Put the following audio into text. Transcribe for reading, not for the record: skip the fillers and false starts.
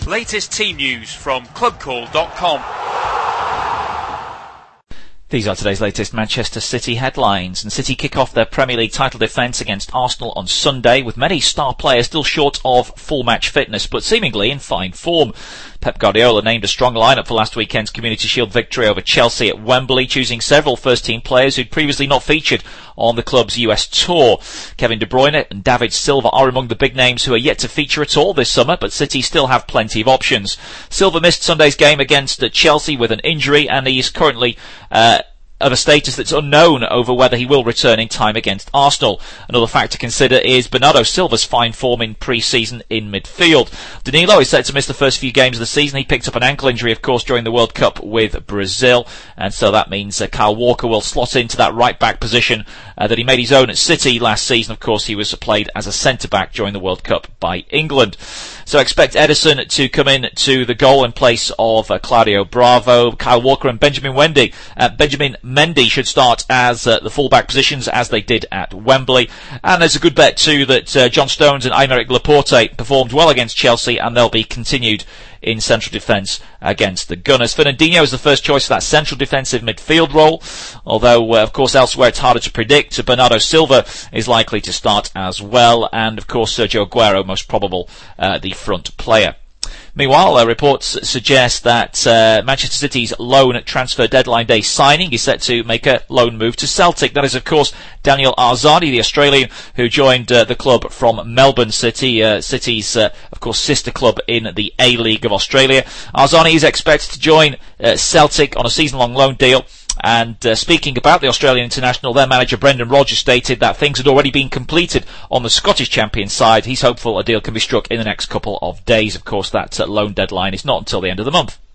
Latest team news from clubcall.com. These are today's latest Manchester City headlines. And City kick off their Premier League title defence against Arsenal on Sunday, with many star players still short of full match fitness, but seemingly in fine form. Pep Guardiola named a strong lineup for last weekend's Community Shield victory over Chelsea at Wembley, choosing several first-team players who'd previously not featured on the club's US tour. Kevin De Bruyne and David Silva are among the big names who are yet to feature at all this summer, but City still have plenty of options. Silva missed Sunday's game against Chelsea with an injury, and he's currently of a status that's unknown over whether he will return in time against Arsenal. Another fact to consider is Bernardo Silva's fine form in pre-season in midfield. Danilo is set to miss the first few games of the season. He picked up an ankle injury, of course, during the World Cup with Brazil, and so that means Kyle Walker will slot into that right-back position that he made his own at City last season. Of course, he was played as a centre-back during the World Cup by England. So expect Ederson to come in to the goal in place of Claudio Bravo. Kyle Walker and Benjamin Mendy should start as the full-back positions, as they did at Wembley. And there's a good bet too that John Stones and Aymeric Laporte performed well against Chelsea, and they'll be continued in central defence against the Gunners. Fernandinho is the first choice for that central defensive midfield role, although of course elsewhere it's harder to predict. Bernardo Silva is likely to start as well, and of course Sergio Aguero most probable the front player. Meanwhile, reports suggest that Manchester City's loan transfer deadline day signing is set to make a loan move to Celtic. That is, of course, Daniel Arzani, the Australian who joined the club from Melbourne City, City's, of course, sister club in the A-League of Australia. Arzani is expected to join Celtic on a season-long loan deal. And speaking about the Australian international, their manager Brendan Rodgers stated that things had already been completed on the Scottish champion side. He's hopeful a deal can be struck in the next couple of days. Of course, that loan deadline is not until the end of the month.